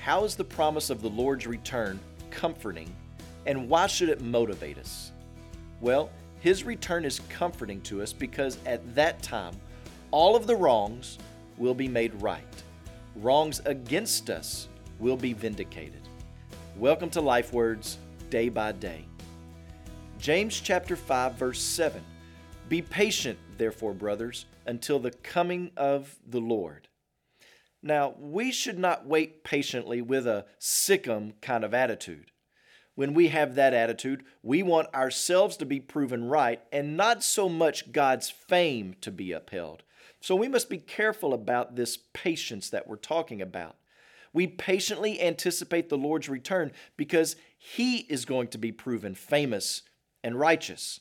How is the promise of the Lord's return comforting, and why should it motivate us? Well, His return is comforting to us because at that time, all of the wrongs will be made right. Wrongs against us will be vindicated. Welcome to Life Words, Day by Day. James chapter 5, verse 7. Be patient, therefore, brothers, until the coming of the Lord. Now, we should not wait patiently with a sic 'em kind of attitude. When we have that attitude, we want ourselves to be proven right and not so much God's fame to be upheld. So we must be careful about this patience that we're talking about. We patiently anticipate the Lord's return because He is going to be proven famous and righteous.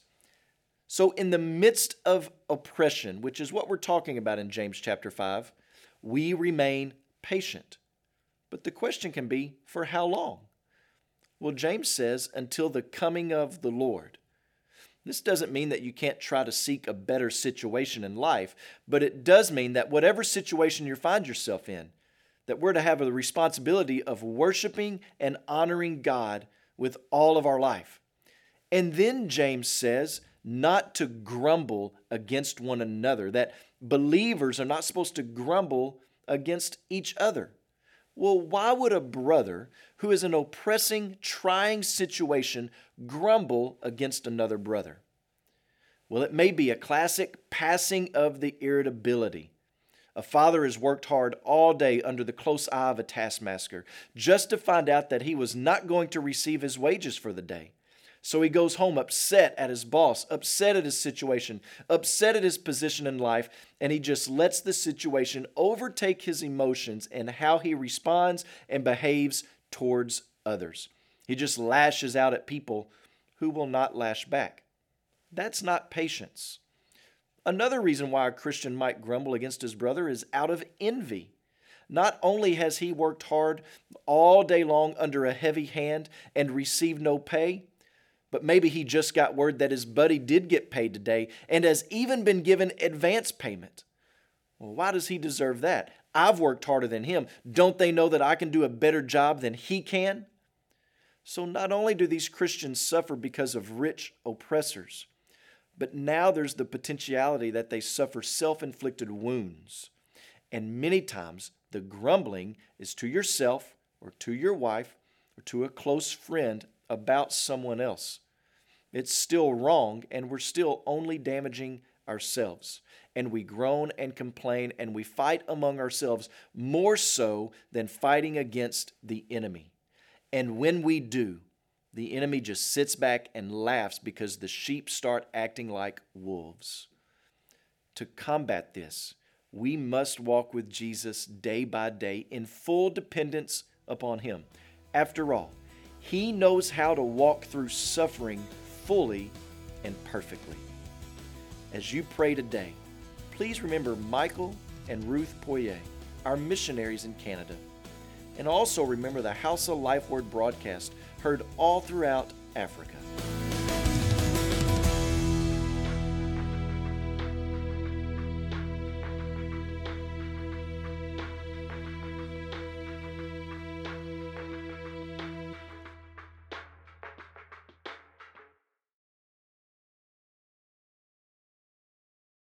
So in the midst of oppression, which is what we're talking about in James chapter 5, we remain patient. But the question can be, for how long? Well, James says, until the coming of the Lord. This doesn't mean that you can't try to seek a better situation in life, but it does mean that whatever situation you find yourself in, that we're to have the responsibility of worshiping and honoring God with all of our life. And then James says not to grumble against one another, that believers are not supposed to grumble against each other. Well, why would a brother who is in an oppressing, trying situation grumble against another brother? Well, it may be a classic passing of the irritability. A father has worked hard all day under the close eye of a taskmaster just to find out that he was not going to receive his wages for the day. So he goes home upset at his boss, upset at his situation, upset at his position in life, and he just lets the situation overtake his emotions and how he responds and behaves towards others. He just lashes out at people who will not lash back. That's not patience. Another reason why a Christian might grumble against his brother is out of envy. Not only has he worked hard all day long under a heavy hand and received no pay, but maybe he just got word that his buddy did get paid today and has even been given advance payment. Well, why does he deserve that? I've worked harder than him. Don't they know that I can do a better job than he can? So not only do these Christians suffer because of rich oppressors, but now there's the potentiality that they suffer self-inflicted wounds. And many times the grumbling is to yourself or to your wife or to a close friend about someone else. It's still wrong, and we're still only damaging ourselves. And we groan and complain, and we fight among ourselves more so than fighting against the enemy. And when we do, the enemy just sits back and laughs because the sheep start acting like wolves. To combat this, we must walk with Jesus day by day in full dependence upon Him. After all, He knows how to walk through suffering fully and perfectly. As you pray today, please remember Michael and Ruth Poirier, our missionaries in Canada. And also remember the House of Life Word broadcast heard all throughout Africa.